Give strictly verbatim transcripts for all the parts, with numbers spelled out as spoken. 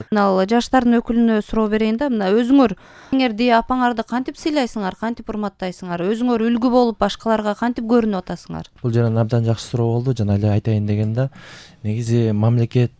Мына жаштардын өкүлүнө суроо берейин да. Мына өзүңөр эңерди апаңарды кантип сыйлайсыңар, кантип урматтайсыңар? Өзүңөр үлгү болуп башкаларга кантип көрүнүп атасыңар? Бул жана абдан жакшы суроо болду. Жана эле айтайын дегенде, негизи мамлекет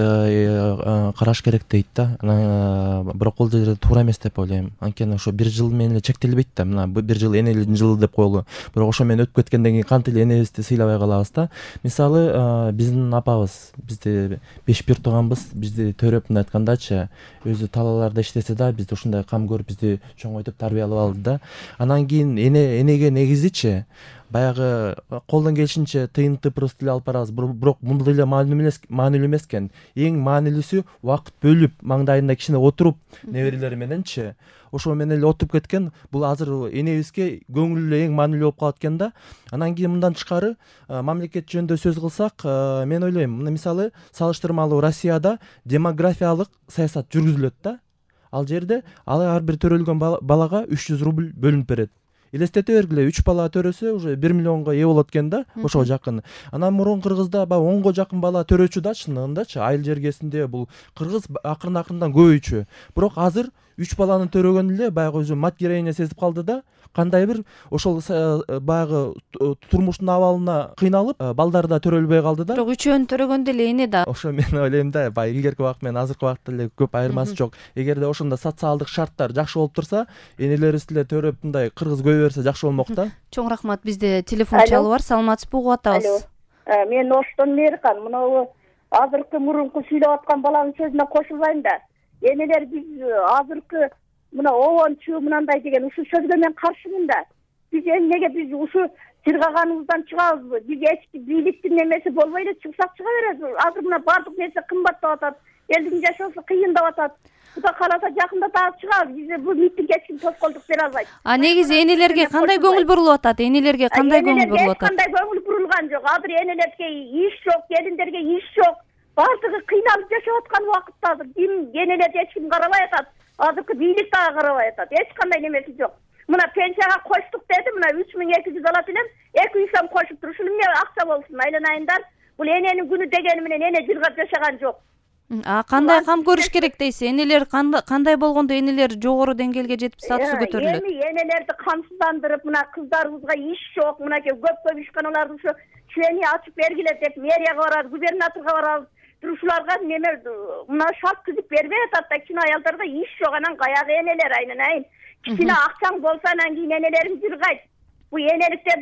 караш керек дейт да. Анан бирок бул жерде туура эмес деп ойлойм. Анткени ошо бир жыл менен эле чектелбейт да. Мына бир жыл энелердин жылы деп коелу. Бирок ошо менен өтүп кеткенден кийин кантип эле энебизди сыйлабай калабыз да. Мисалы, биздин апабыз, бизди беш бир тууганбыз, бизди төрөп мындай айткандачы, өзү талааларда иштесе да, бизди ушундай кам көрүп, бизди чоңойтуп тарбиялап алды да. Анан кийин эне энеге негизичи баягы колдон келишинче тыйынтып ырыс тил алып барабыз. Бирок мындай эле маанилүү эмес экен. Эң маанилүүсү убакыт бөлүп, маңдайында кичине отуруп, неберелери мененчи, ошо менен эле отуруп кеткен. Бул азыр энебизге көңүлү эң маанилүү болуп калат экен да. Анан кийин мындан тышкары мамлекет жөнүндө сөз кылсак, мен ойлойм, мына мисалы салыштырмалуу Россияда демографиялык саясат жүргүзүлөт да. Ал жерде ар бир төрөлгөн балага үч жүз рубль бөлүнүп берет. Элестете бергиле, үч бала төрөсө уже бир миллионго ээ болот экен да, ошого жакын. Анан мурун Кыргызда баягы онго жакын бала төрөчү да, чынында-чы, айыл жергесинде бул кыргыз акырын акырындан көбөйчү. Бирок азыр үч баланы төрөгөн эле баягы өзү мать героиня сезип калды да, кандай бир ошол баягы турмуштун абалына кыйналып, балдар да төрөлбөй калды да. Бирок үчөөнү төрөгөндө эле эне да. Ошо мен ойлойм да, баягы илгерки убакыт менен азыркы убакытта эле көп айырмасы жок. Эгерде ошондо социалдык шарттар жакшы болуп турса, энелерибиз деле төрөп мындай кыргыз көбөй берсе жакшы болмок да. Чоң рахмат. Бизде телефон чалуу бар. Саламатсызбы, угуп атабыз. Мен Оштон Мээркан. Мына азыркы мурунку сүйлөп аткан баланын сөзүнө кошулайын да. Энелер биз азыркы мына обончу мындай деген ушу сөзгө мен каршымын да. Биз эмнеге биз ушу жыргаганыбыздан чыгабызбы? Биз эч бийликтин немеси болбой эле чыксак чыга беребиз. Азыр мына бардык нерсе кымбаттап атат. Элдин жашоосу кыйындап атат. Кудай кааласа жакында дагы чыгабыз. Биз бул митинг эч ким тоскоолдук бере албайт. А негизи энелерге кандай көңүл бурулуп атат? Энелерге кандай көңүл бурулуп атат? Кандай көңүл бурулган жок. Азыр энелерге иш жок, келиндерге иш жок. Бардыгы кыйналып жашап аткан убакытта азыр ким энелерди эч ким карабай атат. Азыркы бийлик дагы карабай атат. Эч кандай немеси жок. Мына пенсияга коштук деди, мына үч миң эки жүз алат элем, эки үй сом кошуп туруш. Эмне акча болсун, айланайындар. Бул эненин күнү дегени менен эне жыргап жашаган жок. А кандай кам көрүш керек дейсиз? Энелер кандай болгондо энелер жогору деңгээлге жетип статусу көтөрүлөт? Эми энелерди камсыздандырып, мына кыздарыбызга иш жок, мына көп көп ишканаларды ушу члений ачып бергиле деп мэрияга барабыз, губернаторго барабыз. Турушуларга неме мына шарт түзүп бербей атат да, кичине аялдарга иш жок. Анан каягы энелер айнанайын. Кичине акчаң болсо анан кийин энелерин жыргайт. Бу энеликте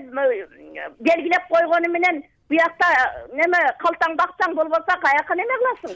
белгилеп койгону менен буякта неме калтаң бакчаң болбосо каяка неме кыласың?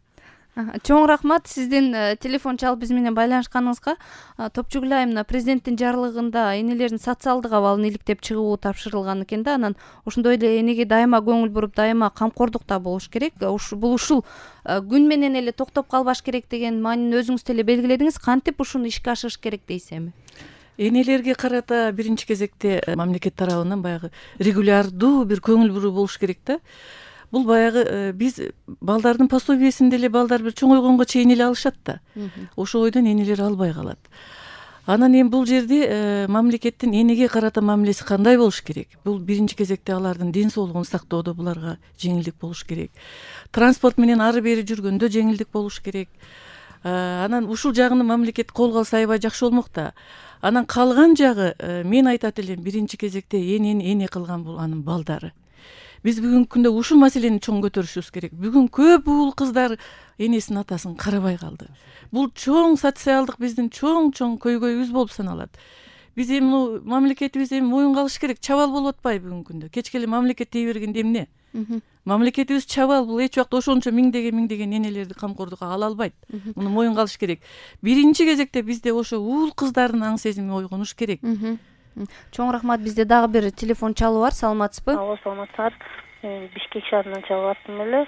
Чоң рахмат сиздин телефон чалып биз менен байланышканыңызга. Топчугүл айым, мына президенттин жарлыгында энелердин социалдык абалын иликтеп чыгуу тапшырылган экен да. Анан ошондой эле энеге дайыма көңүл буруп, дайыма камкордукта болуш керек. Бул ушул күн менен эле токтоп калбаш керек деген маанини өзүңүз деле белгиледиңиз. Кантип ушуну ишке ашырыш керек дейсиз эми? Энелерге карата биринчи кезекте мамлекет тарабынан баягы регулярдуу бир көңүл буруу болуш керек да. Бул баягы биз балдардын пособиесин деле балдар бир чоңойгонго чейин эле алышат да. Ошо ойдон энелер албай калат. Анан эми бул жерде мамлекеттин энеге карата мамилеси кандай болуш керек? Бул биринчи кезекте алардын ден соолугун сактоодо буларга жеңилдик болуш керек. Транспорт менен ары бери жүргөндө жеңилдик болуш керек. Анан ушул жагын мамлекет колго алса аябай жакшы болмок да. Анан калган жагы мен айтат элем, биринчи кезекте энени эне кылган бул анын балдары. Биз бүгүнкү күндө ушул маселени чоң көтөрүшүбүз керек. Бүгүн көп уул кыздар энесин атасын карабай калды. Бул чоң социалдык биздин чоң-чоң көйгөйүбүз болуп саналат. Биз эми мамлекетибиз эми моюнга алыш керек. Чабал болуп атпайбы бүгүнкү күндө? Кечке эле мамлекет дей бергенде эмне? Мамлекетибиз чабал, бул эч убакта ошончо миңдеген миңдеген энелерди камкордукка ала албайт. Муну моюнга алыш керек. Биринчи кезекте бизде ошо уул кыздардын аң сезими ойгонуш керек. Чоң рахмат. Бизде дагы бир телефон чалуу бар. Саламатсызбы? Алло, саламатсыздар. Бишкек шаарынан чалып аттым эле.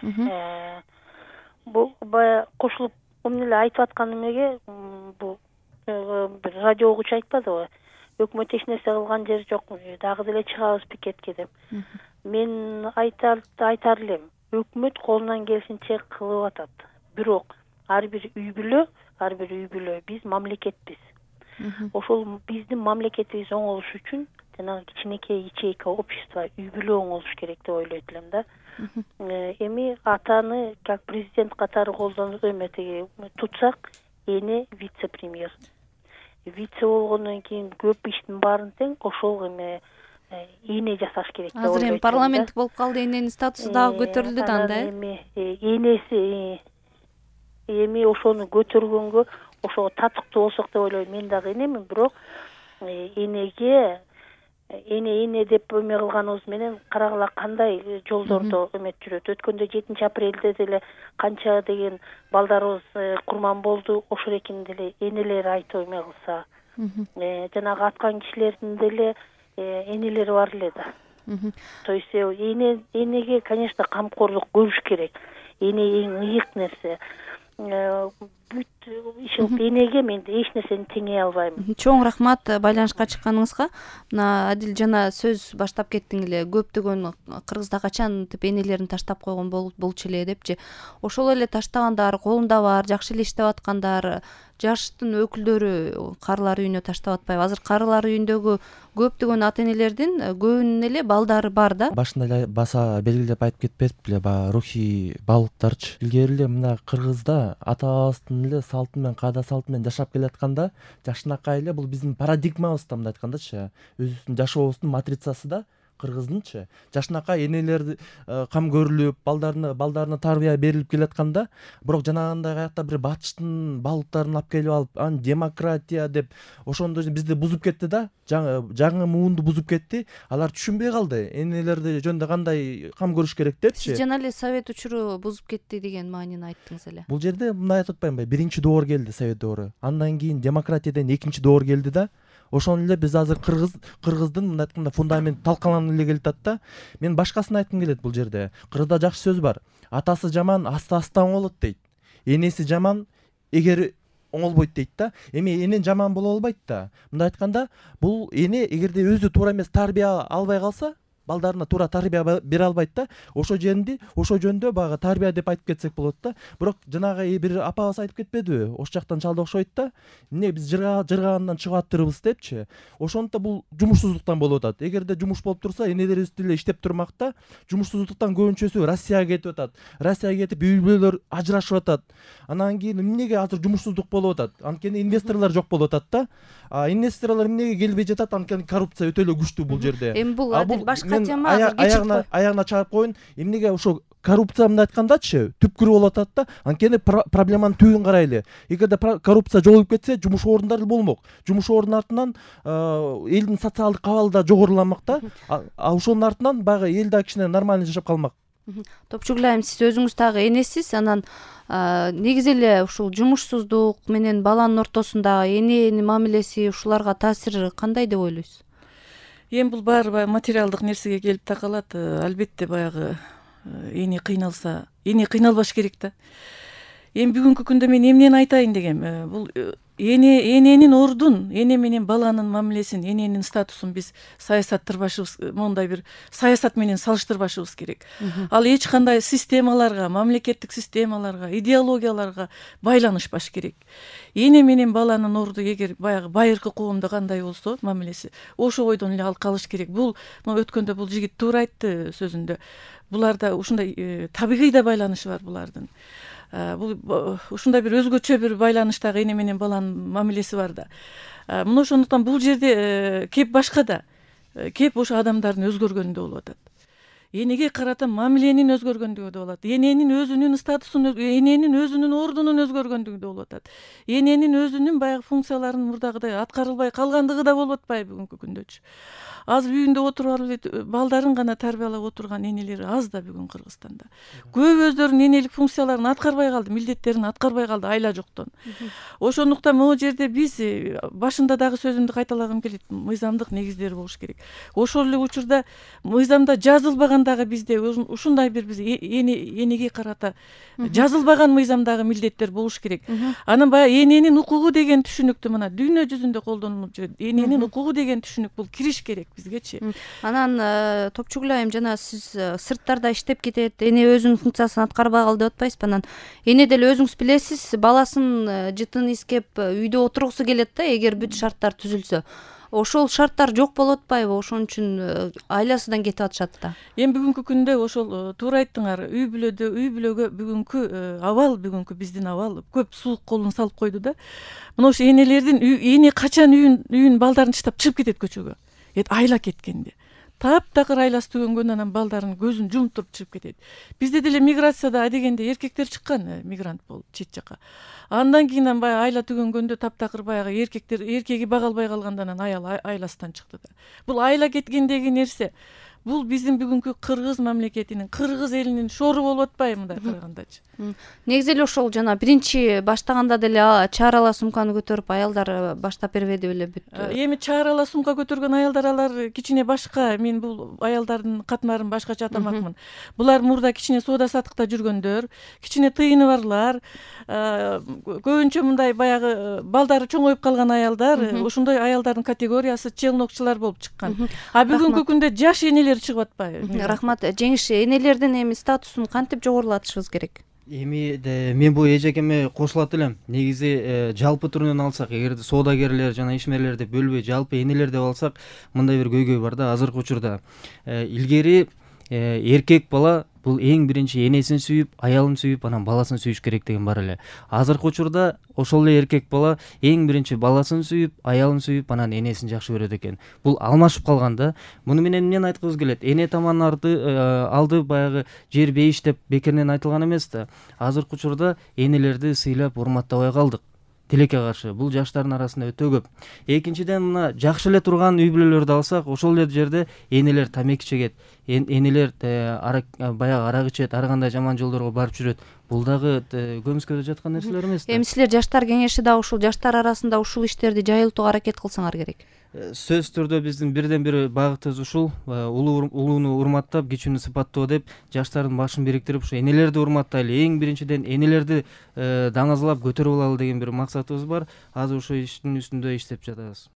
Бул бая кошулуп эмне эле айтып аткан эмеге бул бир радио угуучу айтпадыбы? Өкмөт эч нерсе кылган жери жок, дагы деле чыгабыз пикетке деп. Мен айтар айтар элем, өкмөт колунан келишинче кылып атат. Бирок ар бир үй бүлө, ар бир үй бүлө биз мамлекетпиз. Ошол биздин мамлекетибиз оңолуш үчүн жанагы кичинекей ячейка общества үй бүлөң болуш керек деп ойлойт элем да. Эми атаны как президент катары колдонуп эметеги тутсак, эне вице-премьер. Вице болгондон кийин көп иштин баарын тең ошол эме эне жасаш керек деп ойлойт. Азыр эми парламент болуп калды, эненин статусу дагы көтөрүлдү да анда. Эми энеси эми ошону көтөргөнгө ошого татыктуу болсок деп ойлойм. Мен дагы энемин, бирок энеге эне эне деп эме кылганыбыз менен карагыла кандай жолдордо эмет жүрөт. Өткөндө жетинчи апрелде деле канча деген балдарыбыз курман болду, ошол экен деле энелер айтып эме кылса, жанагы аткан кишилердин деле энелери бар эле да. То есть эне энеге, конечно, камкорлук көрүш керек. Эне эң ыйык нерсе. Бүт ишин энеге мен эч нерсени теңей албайм. Чоң рахмат байланышка чыкканыңызга. Мына Адил жана сөз баштап кеттиң эле, көптөгөн Кыргызда качантип энелерин таштап койгон болчу эле депчи. Ошол эле таштагандар, колунда бар, жакшы эле иштеп аткандар, жаштын өкүлдөрү карылар үйүнө таштап атпайбы? Азыр карылар үйүндөгү көптөгөн ата энелердин көбүнүн эле балдары бар да. Башында эле баса белгилеп айтып кетпедип беле, баягы рухий баалыктарчы. Илгери эле мына Кыргызда ата-бабабыздын эле салты менен, каада салты менен жашап келатканда, жакшынакай эле бул биздин парадигмабызда, мындай айткандачы, өзүбүздүн жашообуздун матрицасы да Кыргыздынчы. Жакшынакай энелер кам көрүлүп, балдарына балдарына тарбия берилип келатканда, бирок жанагындай каякта бир батыштын баалыктарын алып келип алып, аны демократия деп ошондо бизди бузуп кетти да, жаңы муунду бузуп кетти. Алар түшүнбөй калды энелерди жөнүндө кандай кам көрүш керек депчи. Сиз жана эле совет учуру бузуп кетти деген маанини айттыңыз эле. Бул жерде мындай айтып атпаймынбы, биринчи доор келди, совет доору. Андан кийин демократиядан экинчи доор келди да. Ошону эле биз азыр Кыргыз Кыргыздын мындай айтканда фундамент талкаланып эле келатат да. Мен башкасын айткым келет бул жерде. Кыргызда жакшы сөз бар. Атасы жаман, аста-аста оңолот дейт. Энеси жаман, эгер оңолбойт дейт да. Эми эне жаман боло албайт да. Мындай айтканда, бул эне эгерде өзү туура эмес тарбия албай калса, балдарына туура тарбия бере албайт да. Ошо жеринди, ошо жөндө багы тарбия деп айтып кетсек болот да. Бирок жанагы бир апабыз айтып кетпедиби? Ош жактан чалды окшойт да. Эмне биз жырга жыргагандан чыгып аттырбыз депчи. Ошондо бул жумушсуздуктан болуп атат. Эгерде жумуш болуп турса, энелерибиз деле иштеп турмак да. Жумушсуздуктан көбүнчөсү Россияга кетип атат. Россияга кетип үй бүлөлөр ажырашып атат. Анан кийин эмнеге азыр жумушсуздук болуп атат? Анткени инвесторлор жок болуп атат да. А инвесторлор эмнеге келбей жатат? Анткени коррупция өтө эле күчтүү бул жерде. Эми бул башка тема, азыр аягына аягына чыгарып коюн. Эмнеге ошо коррупция мындай айткандачы түпкүрү болуп атат да. Анткени проблеманын түбүн карайлы. Эгерде коррупция жолугуп кетсе, жумуш орындары болмок. Жумуш ордунун артынан элдин социалдык абалы да жогоруламак да. А ошонун артынан баягы эл да кичине нормально жашап калмак. Топчугулайым, сиз өзүңүз дагы энесиз, анан негизи эле ушул жумушсуздук менен баланын ортосундагы эненин мамилеси ушуларга таасири кандай деп ойлойсуз? Эми бул баары баягы материалдык нерсеге келип такалат. Албетте баягы эне кыйналса, эне кыйналбаш керек да. Эми бүгүнкү күндө мен эмнени айтайын дегем? Бул эне эненин ордун, эне менен баланын мамилесин, эненин статусун биз саясаттырбашыбыз, мондай бир саясат менен салыштырбашыбыз керек. Ал эч кандай системаларга, мамлекеттик системаларга, идеологияларга байланышпаш керек. Эне менен баланын орду эгер баягы байыркы коомдо кандай болсо мамилеси, ошо бойдон эле ал калыш керек. Бул өткөндө бул жигит туура айтты сөзүндө. Буларда ушундай табигый да байланышы бар булардын. Бул ушундай бир өзгөчө бир байланыштагы эне менен баланын мамилеси бар да. Мына ошондуктан бул жерде кеп башка да. Кеп ошо адамдардын өзгөргөнүндө болуп атат. Энеге карата мамиленин өзгөргөндүгү да болот. Эненин өзүнүн статусун, эненин өзүнүн ордунун өзгөргөндүгү да болуп атат. Эненин өзүнүн баягы функцияларын мурдагыдай аткарылбай калгандыгы да болуп атпайбы бүгүнкү күндөчү. Аз үйүндө отуруп алып балдарын гана тарбиялап отурган энелер аз да бүгүн Кыргызстанда. Көп өздөрүнүн энелик функцияларын аткарбай калды, милдеттерин аткарбай калды айла жоктон. Ошондуктан могу жерде биз башында дагы сөзүмдү кайталагым келет, мыйзамдык негиздер болуш керек. Ошол эле учурда мыйзамда жазылбагандагы бизде ушундай бир биз энеге карата жазылбаган мыйзамдагы милдеттер болуш керек. Анан баягы эненин укугу деген түшүнүктү мына дүйнө жүзүндө колдонулуп жүрөт. Эненин укугу деген түшүнүк бул кириш керек бизгечи. Анан Топчугулайым, жана сиз сырттарда иштеп кетет, эне өзүнүн функциясын аткарбай калды деп атпайсызбы? Анан эне деле өзүңүз билесиз, баласын жытын искеп үйдө отургусу келет да, эгер бүт шарттар түзүлсө. ошол шарттар жок болуп атпайбы, ошон үчүн айласынан кетип атышат да. Эми бүгүнкү күндө ошол туура айттыңар, үй бүлөдө үй бүлөгө бүгүнкү абал бүгүнкү биздин абал көп суук колун салып койду да. Мына ошо энелердин эне качан үйүн үйүн балдарын таштап чыгып кетет көчөгө. Эт айла кеткенде. Таптакыр айласы түгөнгөндөн анан балдарын көзүн жумуп туруп чыгып кетет. Бизде деле миграцияда адегенде эркектер чыккан, мигрант болуп чет жака. Андан кийин баягы айла түгөнгөндө таптакыр баягы эркектер эркеги бага албай калганда анан аял айласынан чыкты да. Бул айла кеткендеги нерсе. Бул биздин бүгүнкү кыргыз мамлекетинин, кыргыз элинин шору болуп атпайбы мындай карагандачы? Негизи эле ошол жана биринчи баштаганда деле чаарала сумканы көтөрүп аялдар баштап бербеди беле бүт. Эми чаарала сумка көтөргөн аялдар алар кичине башка. Мен бул аялдардын катмарын башкача атамакмын. Булар мурда кичине соода саттыкта жүргөндөр, кичине тыйыны барлар, көбүнчө мындай баягы балдары чоңоюп калган аялдар, ошондой аялдардын категориясы челнокчулар болуп чыккан. А бүгүнкү күндө жаш энелер чыгып атпайбы? Рахмат. Жеңиш, энелердин эми статусун кантип жогорулатышыбыз керек? Эми мен бул эжекеме кошулат элем. Негизи жалпы түрүнөн алсак, эгерде соодагерлер жана ишмерлерди бөлбөй жалпы энелер деп алсак, мындай бир көйгөй бар да азыркы учурда. Илгери эркек бала бул эң биринчи энесин сүйүп, аялын сүйүп, анан баласын сүйүш керек деген бар эле. Азыркы учурда ошол эле эркек бала эң биринчи баласын сүйүп, аялын сүйүп, анан энесин жакшы көрөт экен. Бул алмашып калган да. Муну менен эмнени айткыбыз келет? Эне таман арды алды баягы жер бейиш деп бекеринен айтылган эмес да. Азыркы учурда энелерди сыйлап, урматтабай калдык. Тилекке каршы бул жаштардын арасында өтө көп. Экинчиден мына жакшы эле турган үй бүлөлөрдү алсак, ошол эле жерде энелер тамеки чегет, энелер баягы арак ичет, ар кандай жаман жолдорго барып жүрөт. Бул дагы көмүскөдө жаткан нерселер эмес да. Эми силер жаштар кеңеши да ушул жаштар арасында ушул иштерди жайылтууга аракет кылсаңар керек. Сөзсүз түрдө биздин бирден бир багытыбыз ушул, улууну урматтап, кичүүнү сыпаттоо деп жаштардын башын бириктирип, ушу энелерди урматтайлы, эң биринчиден энелерди даңазалап көтөрүп алалы деген бир максатыбыз бар. Азыр ошол иштин үстүндө иштеп жатабыз.